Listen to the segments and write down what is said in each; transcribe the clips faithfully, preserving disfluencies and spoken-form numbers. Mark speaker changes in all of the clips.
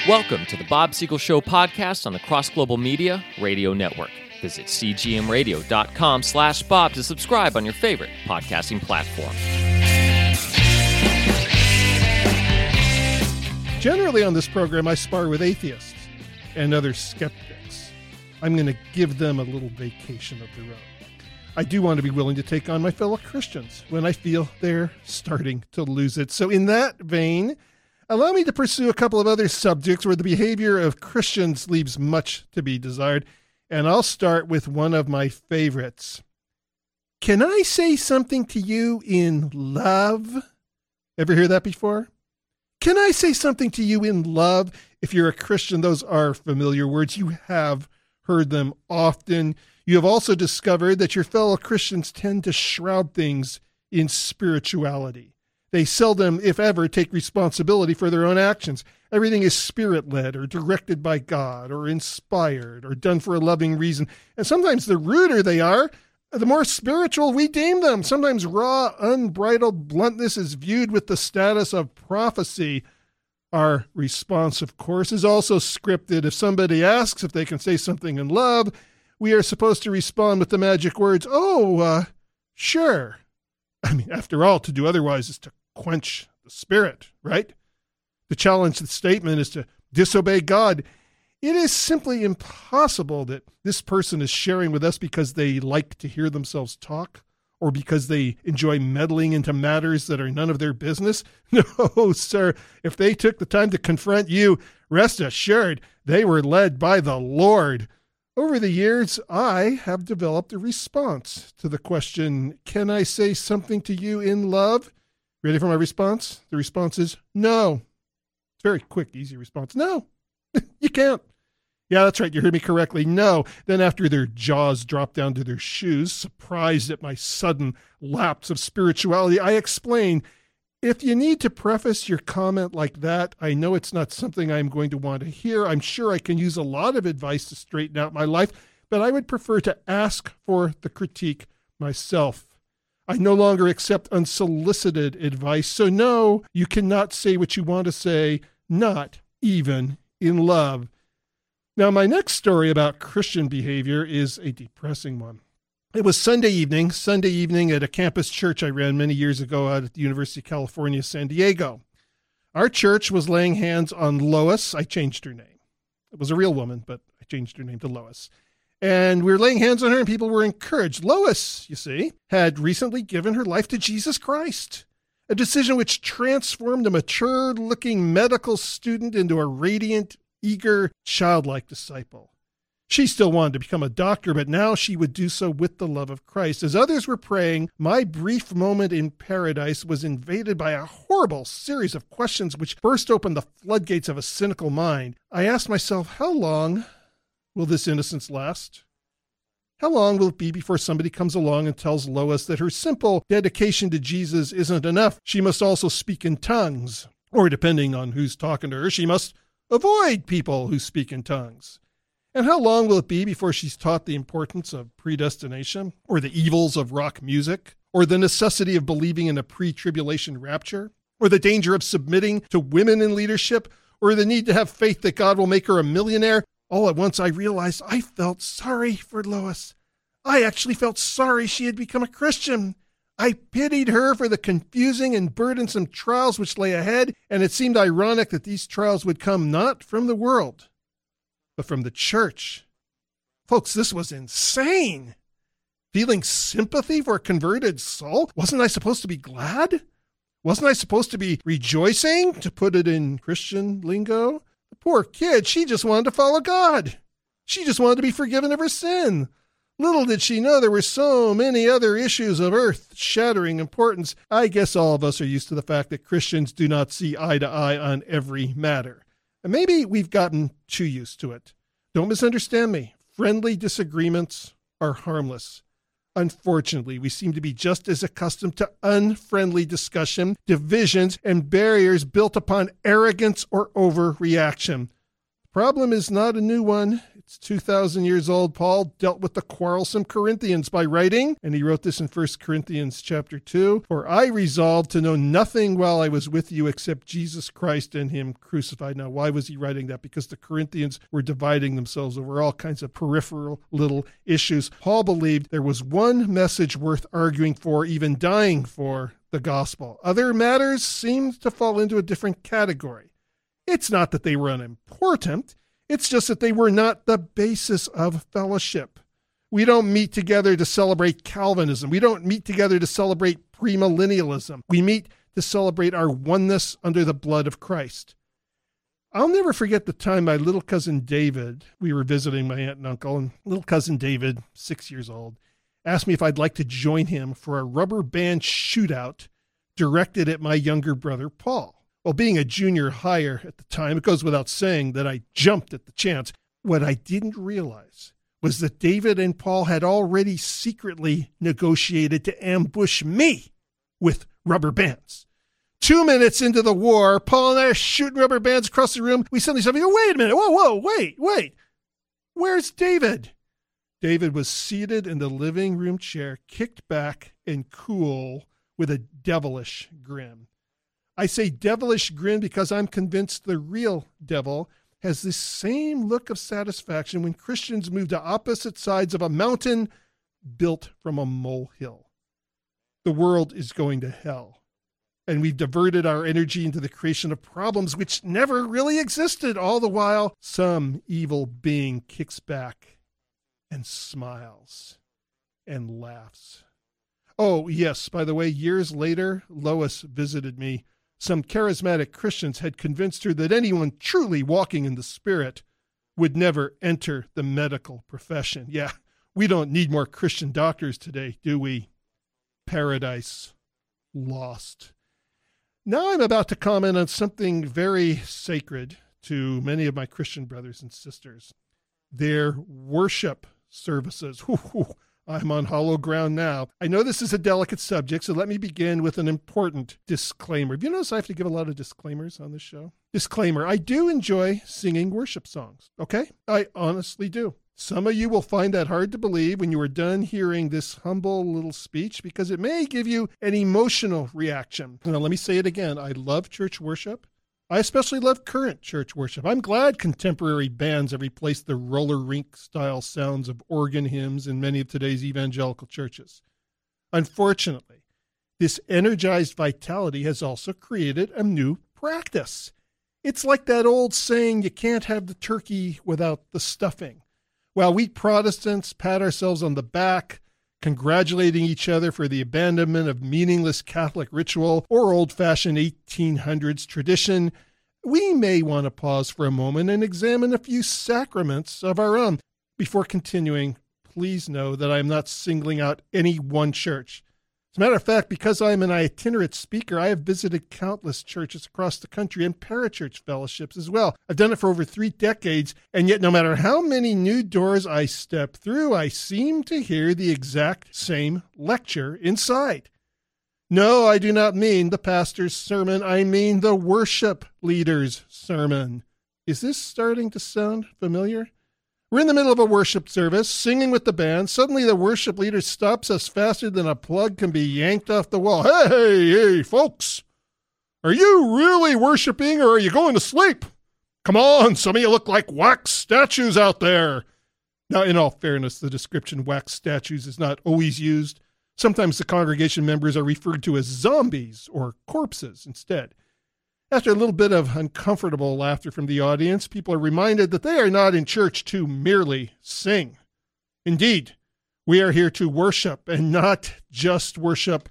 Speaker 1: Welcome to the Bob Siegel Show podcast on the Cross Global Media Radio Network. Visit cgmradio.com slash Bob to subscribe on your favorite podcasting platform.
Speaker 2: Generally on this program, I spar with atheists and other skeptics. I'm going to give them a little vacation of their own. I do want to be willing to take on my fellow Christians when I feel they're starting to lose it. So in that vein, allow me to pursue a couple of other subjects where the behavior of Christians leaves much to be desired. And I'll start with one of my favorites. Can I say something to you in love? Ever hear that before? Can I say something to you in love? If you're a Christian, those are familiar words. You have heard them often. You have also discovered that your fellow Christians tend to shroud things in spirituality. They seldom, if ever, take responsibility for their own actions. Everything is spirit-led or directed by God or inspired or done for a loving reason. And sometimes the ruder they are, the more spiritual we deem them. Sometimes raw, unbridled bluntness is viewed with the status of prophecy. Our response, of course, is also scripted. If somebody asks if they can say something in love, we are supposed to respond with the magic words, oh, uh, sure. I mean, after all, to do otherwise is to quench the spirit, right? To challenge the statement is to disobey God. It is simply impossible that this person is sharing with us because they like to hear themselves talk or because they enjoy meddling into matters that are none of their business. No, sir. If they took the time to confront you, rest assured they were led by the Lord. Over the years, I have developed a response to the question, can I say something to you in love? Ready for my response? The response is no. It's a very quick, easy response. No, you can't. Yeah, that's right. You heard me correctly. No. Then after their jaws drop down to their shoes, surprised at my sudden lapse of spirituality, I explain, if you need to preface your comment like that, I know it's not something I'm going to want to hear. I'm sure I can use a lot of advice to straighten out my life, but I would prefer to ask for the critique myself. I no longer accept unsolicited advice, so no, you cannot say what you want to say, not even in love. Now, my next story about Christian behavior is a depressing one. It was Sunday evening, Sunday evening at a campus church I ran many years ago out at the University of California, San Diego. Our church was laying hands on Lois. I changed her name. It was a real woman, but I changed her name to Lois. And we were laying hands on her and people were encouraged. Lois, you see, had recently given her life to Jesus Christ, a decision which transformed a mature-looking medical student into a radiant, eager, childlike disciple. She still wanted to become a doctor, but now she would do so with the love of Christ. As others were praying, my brief moment in paradise was invaded by a horrible series of questions which burst open the floodgates of a cynical mind. I asked myself, how long will this innocence last? How long will it be before somebody comes along and tells Lois that her simple dedication to Jesus isn't enough? She must also speak in tongues, or depending on who's talking to her, she must avoid people who speak in tongues. And how long will it be before she's taught the importance of predestination, or the evils of rock music, or the necessity of believing in a pre-tribulation rapture, or the danger of submitting to women in leadership, or the need to have faith that God will make her a millionaire? All at once I realized I felt sorry for Lois. I actually felt sorry she had become a Christian. I pitied her for the confusing and burdensome trials which lay ahead, and it seemed ironic that these trials would come not from the world, but from the church. Folks, this was insane. Feeling sympathy for a converted soul? Wasn't I supposed to be glad? Wasn't I supposed to be rejoicing, to put it in Christian lingo? The poor kid, she just wanted to follow God. She just wanted to be forgiven of her sin. Little did she know there were so many other issues of earth-shattering importance. I guess all of us are used to the fact that Christians do not see eye to eye on every matter. And maybe we've gotten too used to it. Don't misunderstand me. Friendly disagreements are harmless. Unfortunately, we seem to be just as accustomed to unfriendly discussion, divisions, and barriers built upon arrogance or overreaction. The problem is not a new one. It's two thousand years old. Paul dealt with the quarrelsome Corinthians by writing, and he wrote this in First Corinthians chapter two, "For I resolved to know nothing while I was with you except Jesus Christ and him crucified." Now, why was he writing that? Because the Corinthians were dividing themselves over all kinds of peripheral little issues. Paul believed there was one message worth arguing for, even dying for: the gospel. Other matters seemed to fall into a different category. It's not that they were unimportant. It's just that they were not the basis of fellowship. We don't meet together to celebrate Calvinism. We don't meet together to celebrate premillennialism. We meet to celebrate our oneness under the blood of Christ. I'll never forget the time my little cousin David, we were visiting my aunt and uncle, and little cousin David, six years old, asked me if I'd like to join him for a rubber band shootout directed at my younger brother, Paul. Well, being a junior higher at the time, it goes without saying that I jumped at the chance. What I didn't realize was that David and Paul had already secretly negotiated to ambush me with rubber bands. Two minutes into the war, Paul and I are shooting rubber bands across the room. We suddenly said, wait a minute, whoa, whoa, wait, wait. Where's David? David was seated in the living room chair, kicked back and cool, with a devilish grin. I say devilish grin because I'm convinced the real devil has this same look of satisfaction when Christians move to opposite sides of a mountain built from a molehill. The world is going to hell, and we've diverted our energy into the creation of problems which never really existed. All the while, some evil being kicks back and smiles and laughs. Oh, yes, by the way, years later, Lois visited me. Some charismatic Christians had convinced her that anyone truly walking in the Spirit would never enter the medical profession. Yeah, we don't need more Christian doctors today, do we? Paradise lost. Now I'm about to comment on something very sacred to many of my Christian brothers and sisters: their worship services. I'm on hollow ground now. I know this is a delicate subject, so let me begin with an important disclaimer. Have you noticed I have to give a lot of disclaimers on this show? Disclaimer: I do enjoy singing worship songs, okay? I honestly do. Some of you will find that hard to believe when you are done hearing this humble little speech, because it may give you an emotional reaction. Now, let me say it again. I love church worship. I especially love current church worship. I'm glad contemporary bands have replaced the roller rink-style sounds of organ hymns in many of today's evangelical churches. Unfortunately, this energized vitality has also created a new practice. It's like that old saying, you can't have the turkey without the stuffing. While we Protestants pat ourselves on the back, congratulating each other for the abandonment of meaningless Catholic ritual or old-fashioned eighteen hundreds tradition, we may want to pause for a moment and examine a few sacraments of our own. Before continuing, please know that I am not singling out any one church. As a matter of fact, because I am an itinerant speaker, I have visited countless churches across the country and parachurch fellowships as well. I've done it for over three decades, and yet no matter how many new doors I step through, I seem to hear the exact same lecture inside. No, I do not mean the pastor's sermon. I mean the worship leader's sermon. Is this starting to sound familiar? We're in the middle of a worship service, singing with the band. Suddenly the worship leader stops us faster than a plug can be yanked off the wall. Hey, hey, hey, folks, are you really worshiping or are you going to sleep? Come on, some of you look like wax statues out there. Now, in all fairness, the description wax statues is not always used. Sometimes the congregation members are referred to as zombies or corpses instead. After a little bit of uncomfortable laughter from the audience, people are reminded that they are not in church to merely sing. Indeed, we are here to worship, and not just worship,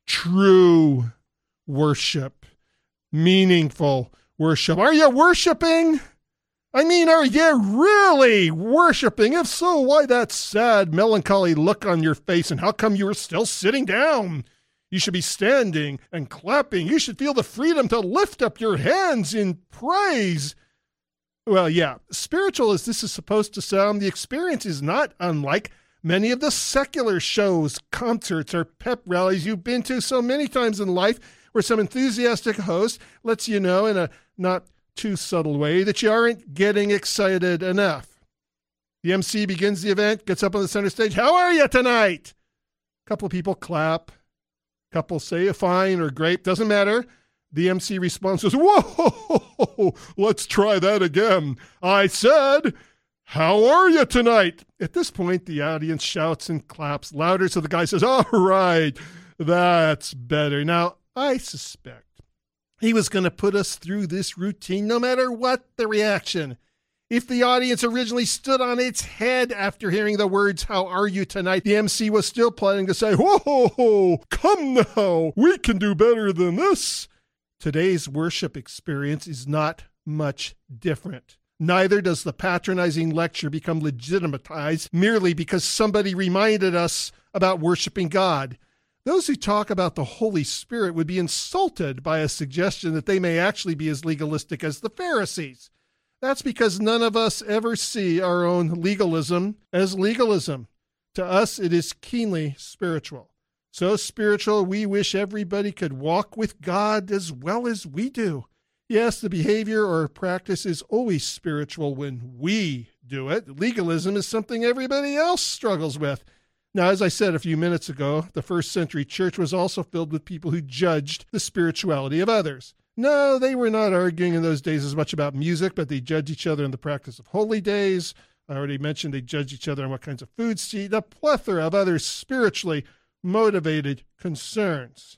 Speaker 2: true worship, meaningful worship. Are you worshiping? I mean, are you really worshiping? If so, why that sad, melancholy look on your face, and how come you are still sitting down? You should be standing and clapping. You should feel the freedom to lift up your hands in praise. Well, yeah, spiritual as this is supposed to sound, the experience is not unlike many of the secular shows, concerts, or pep rallies you've been to so many times in life, where some enthusiastic host lets you know in a not too subtle way that you aren't getting excited enough. The M C begins the event, gets up on the center stage. How are you tonight? A couple of people clap. A couple say fine or great. Doesn't matter. The M C responds, whoa, let's try that again. I said, how are you tonight? At this point, the audience shouts and claps louder. So the guy says, all right, that's better. Now, I suspect he was going to put us through this routine no matter what the reaction. If the audience originally stood on its head after hearing the words, how are you tonight, the M C was still planning to say, whoa, come now, we can do better than this. Today's worship experience is not much different. Neither does the patronizing lecture become legitimatized merely because somebody reminded us about worshiping God. Those who talk about the Holy Spirit would be insulted by a suggestion that they may actually be as legalistic as the Pharisees. That's because none of us ever see our own legalism as legalism. To us, it is keenly spiritual. So spiritual, we wish everybody could walk with God as well as we do. Yes, the behavior or practice is always spiritual when we do it. Legalism is something everybody else struggles with. Now, as I said a few minutes ago, the first century church was also filled with people who judged the spirituality of others. No, they were not arguing in those days as much about music, but they judged each other in the practice of holy days. I already mentioned they judged each other on what kinds of foods to eat, a plethora of other spiritually motivated concerns.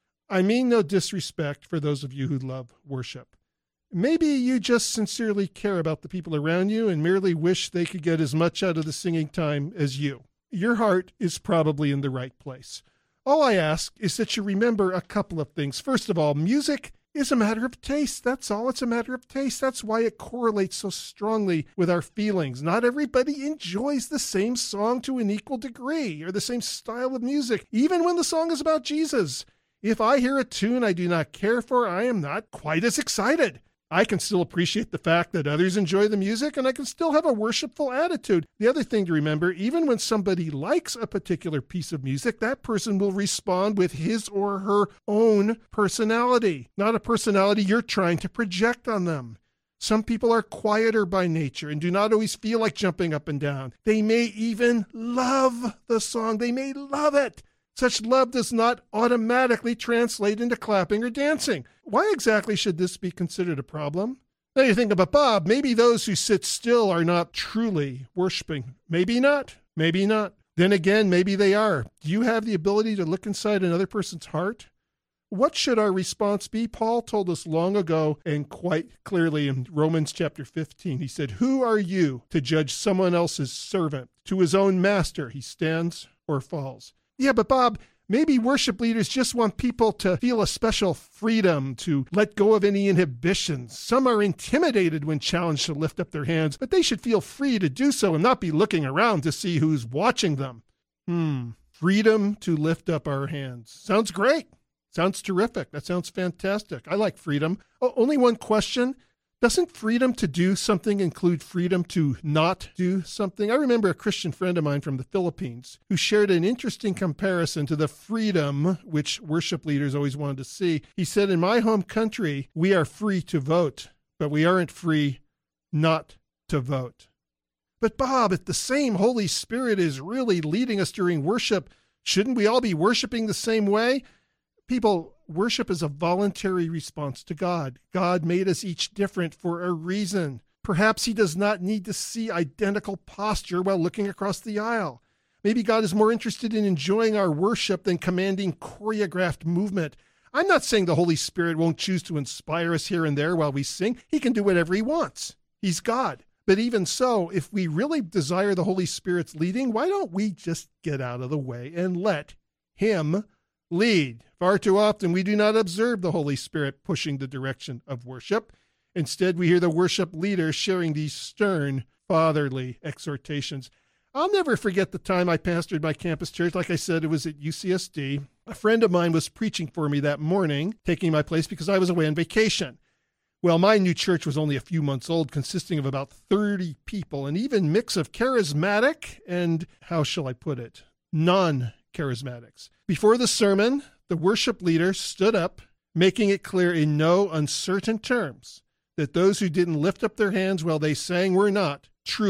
Speaker 2: I mean no disrespect for those of you who love worship. Maybe you just sincerely care about the people around you and merely wish they could get as much out of the singing time as you. Your heart is probably in the right place. All I ask is that you remember a couple of things. First of all, music is a matter of taste. That's all. It's a matter of taste. That's why it correlates so strongly with our feelings. Not everybody enjoys the same song to an equal degree or the same style of music, even when the song is about Jesus. If I hear a tune I do not care for, I am not quite as excited. I can still appreciate the fact that others enjoy the music, and I can still have a worshipful attitude. The other thing to remember, even when somebody likes a particular piece of music, that person will respond with his or her own personality, not a personality you're trying to project on them. Some people are quieter by nature and do not always feel like jumping up and down. They may even love the song. They may love it. Such love does not automatically translate into clapping or dancing. Why exactly should this be considered a problem? Now you think about Bob, maybe those who sit still are not truly worshiping. Maybe not. Maybe not. Then again, maybe they are. Do you have the ability to look inside another person's heart? What should our response be? Paul told us long ago and quite clearly in Romans chapter fifteen. He said, who are you to judge someone else's servant? To his own master he stands or falls. Yeah, but Bob, maybe worship leaders just want people to feel a special freedom to let go of any inhibitions. Some are intimidated when challenged to lift up their hands, but they should feel free to do so and not be looking around to see who's watching them. Hmm, freedom to lift up our hands. Sounds great. Sounds terrific. That sounds fantastic. I like freedom. Oh, only one question. Doesn't freedom to do something include freedom to not do something? I remember a Christian friend of mine from the Philippines who shared an interesting comparison to the freedom which worship leaders always wanted to see. He said, in my home country, we are free to vote, but we aren't free not to vote. But Bob, if the same Holy Spirit is really leading us during worship, shouldn't we all be worshiping the same way? People, worship is a voluntary response to God. God made us each different for a reason. Perhaps he does not need to see identical posture while looking across the aisle. Maybe God is more interested in enjoying our worship than commanding choreographed movement. I'm not saying the Holy Spirit won't choose to inspire us here and there while we sing. He can do whatever he wants. He's God. But even so, if we really desire the Holy Spirit's leading, why don't we just get out of the way and let him lead? Far too often, we do not observe the Holy Spirit pushing the direction of worship. Instead, we hear the worship leader sharing these stern, fatherly exhortations. I'll never forget the time I pastored my campus church. Like I said, it was at U C S D. A friend of mine was preaching for me that morning, taking my place because I was away on vacation. Well, my new church was only a few months old, consisting of about thirty people, an even mix of charismatic and, how shall I put it, non-charismatics. Before the sermon, the worship leader stood up, making it clear in no uncertain terms that those who didn't lift up their hands while they sang were not truly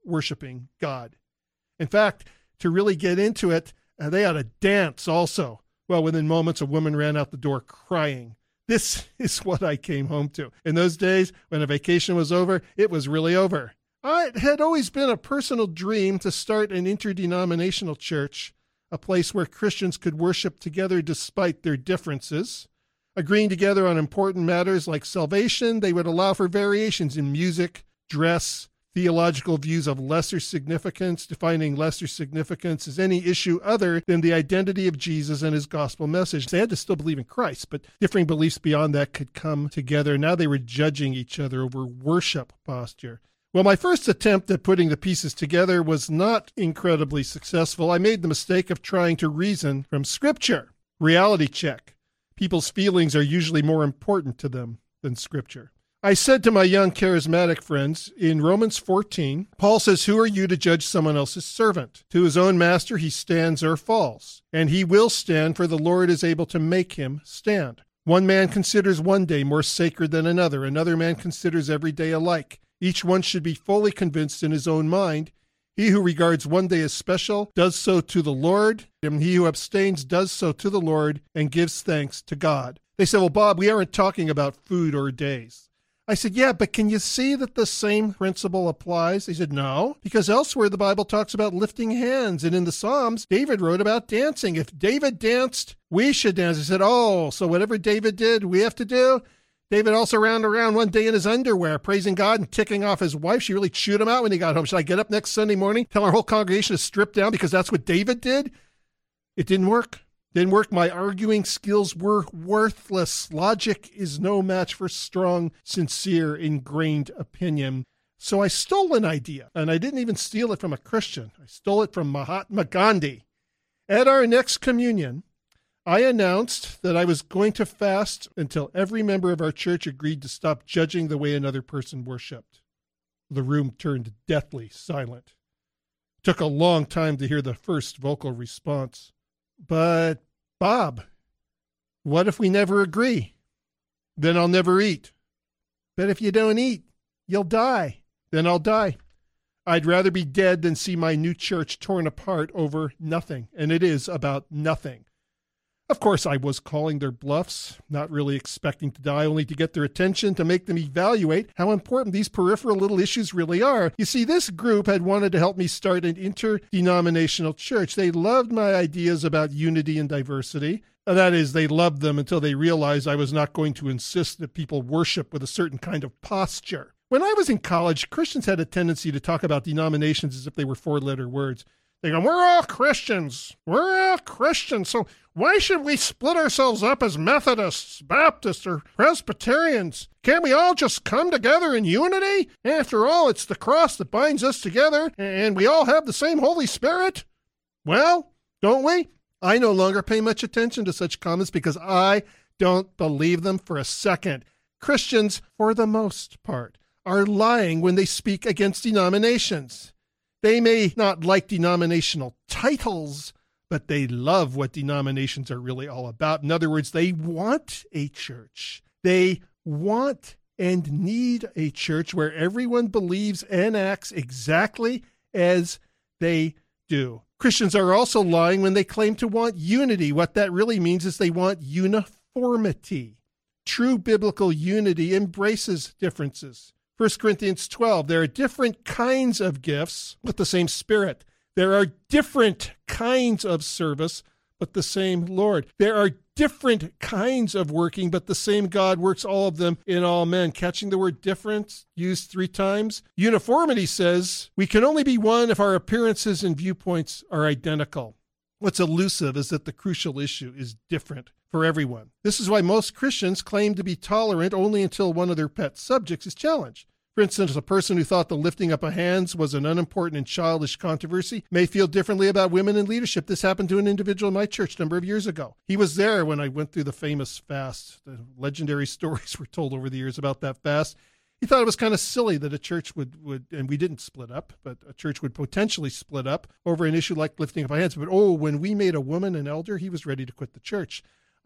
Speaker 2: worshiping God. In fact, to really get into it, uh, they ought to dance also. Well, within moments, a woman ran out the door crying. This is what I came home to. In those days, when a vacation was over, it was really over. It had always been a personal dream to start an interdenominational church, a place where Christians could worship together despite their differences. Agreeing together on important matters like salvation, they would allow for variations in music, dress, theological views of lesser significance, defining lesser significance as any issue other than the identity of Jesus and his gospel message. They had to still believe in Christ, but differing beliefs beyond that could come together. Now they were judging each other over worship posture. Well, my first attempt at putting the pieces together was not incredibly successful. I made the mistake of trying to reason from Scripture. Reality check. People's feelings are usually more important to them than Scripture. I said to my young charismatic friends, in Romans fourteen, Paul says, "Who are you to judge someone else's servant? To his own master he stands or falls, and he will stand, for the Lord is able to make him stand. One man considers one day more sacred than another. Another man considers every day alike. Each one should be fully convinced in his own mind. He who regards one day as special does so to the Lord, and he who abstains does so to the Lord and gives thanks to God." They said, "Well, Bob, we aren't talking about food or days." I said, "Yeah, but can you see that the same principle applies?" He said, "No, because elsewhere the Bible talks about lifting hands, and in the Psalms, David wrote about dancing. If David danced, we should dance." I said, "Oh, so whatever David did, we have to do?" David also ran around one day in his underwear, praising God and ticking off his wife. She really chewed him out when he got home. Should I get up next Sunday morning, tell our whole congregation to strip down because that's what David did? It didn't work. Didn't work. My arguing skills were worthless. Logic is no match for strong, sincere, ingrained opinion. So I stole an idea, and I didn't even steal it from a Christian. I stole it from Mahatma Gandhi. At our next communion, I announced that I was going to fast until every member of our church agreed to stop judging the way another person worshiped. The room turned deathly silent. It took a long time to hear the first vocal response. "But, Bob, what if we never agree? Then I'll never eat." "But if you don't eat, you'll die." "Then I'll die. I'd rather be dead than see my new church torn apart over nothing." And it is about nothing. Of course, I was calling their bluffs, not really expecting to die, only to get their attention, to make them evaluate how important these peripheral little issues really are. You see, this group had wanted to help me start an interdenominational church. They loved my ideas about unity and diversity. That is, they loved them until they realized I was not going to insist that people worship with a certain kind of posture. When I was in college, Christians had a tendency to talk about denominations as if they were four-letter words. They go, "We're all Christians. We're all Christians. So why should we split ourselves up as Methodists, Baptists, or Presbyterians? Can't we all just come together in unity? After all, it's the cross that binds us together, and we all have the same Holy Spirit." Well, don't we? I no longer pay much attention to such comments because I don't believe them for a second. Christians, for the most part, are lying when they speak against denominations. They may not like denominational titles, but they love what denominations are really all about. In other words, they want a church. They want and need a church where everyone believes and acts exactly as they do. Christians are also lying when they claim to want unity. What that really means is they want uniformity. True biblical unity embraces differences. First Corinthians twelve, there are different kinds of gifts, but the same Spirit. There are different kinds of service, but the same Lord. There are different kinds of working, but the same God works all of them in all men. Catching the word different used three times. Uniformity says we can only be one if our appearances and viewpoints are identical. What's elusive is that the crucial issue is different for everyone. This is why most Christians claim to be tolerant only until one of their pet subjects is challenged. For instance, a person who thought the lifting up of hands was an unimportant and childish controversy may feel differently about women in leadership. This happened to an individual in my church a number of years ago. He was there when I went through the famous fast. The legendary stories were told over the years about that fast. He thought it was kind of silly that a church would, would, and we didn't split up, but a church would potentially split up over an issue like lifting up of hands. But oh, when we made a woman an elder, he was ready to quit the church.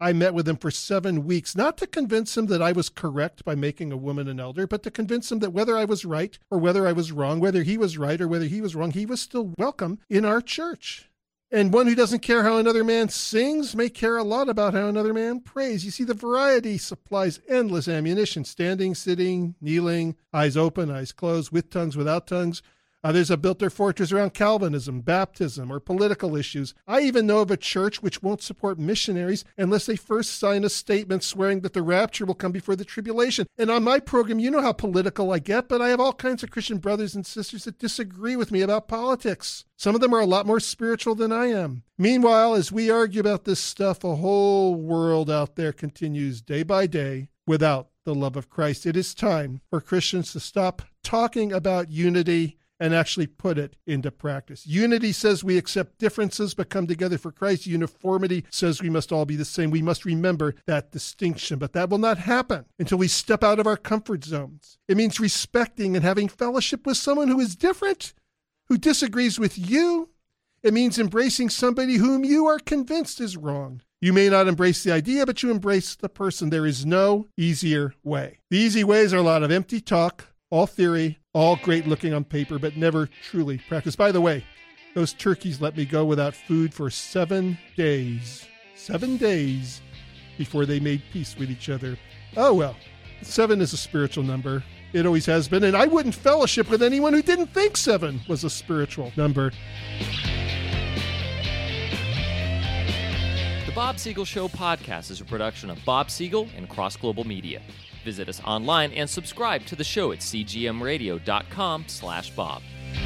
Speaker 2: I met with him for seven weeks, not to convince him that I was correct by making a woman an elder, but to convince him that whether I was right or whether I was wrong, whether he was right or whether he was wrong, he was still welcome in our church. And one who doesn't care how another man sings may care a lot about how another man prays. You see, the variety supplies endless ammunition, standing, sitting, kneeling, eyes open, eyes closed, with tongues, without tongues. Others have built their fortress around Calvinism, baptism, or political issues. I even know of a church which won't support missionaries unless they first sign a statement swearing that the rapture will come before the tribulation. And on my program, you know how political I get, but I have all kinds of Christian brothers and sisters that disagree with me about politics. Some of them are a lot more spiritual than I am. Meanwhile, as we argue about this stuff, a whole world out there continues day by day without the love of Christ. It is time for Christians to stop talking about unity and actually put it into practice. Unity says we accept differences but come together for Christ. Uniformity says we must all be the same. We must remember that distinction, but that will not happen until we step out of our comfort zones. It means respecting and having fellowship with someone who is different, who disagrees with you. It means embracing somebody whom you are convinced is wrong. You may not embrace the idea, but you embrace the person. There is no easier way. The easy ways are a lot of empty talk, all theory, all great looking on paper, but never truly practiced. By the way, those turkeys let me go without food for seven days. Seven days before they made peace with each other. Oh, well, seven is a spiritual number. It always has been, and I wouldn't fellowship with anyone who didn't think seven was a spiritual number.
Speaker 1: The Bob Siegel Show podcast is a production of Bob Siegel and Cross Global Media. Visit us online and subscribe to the show at c g m radio dot com slash bob.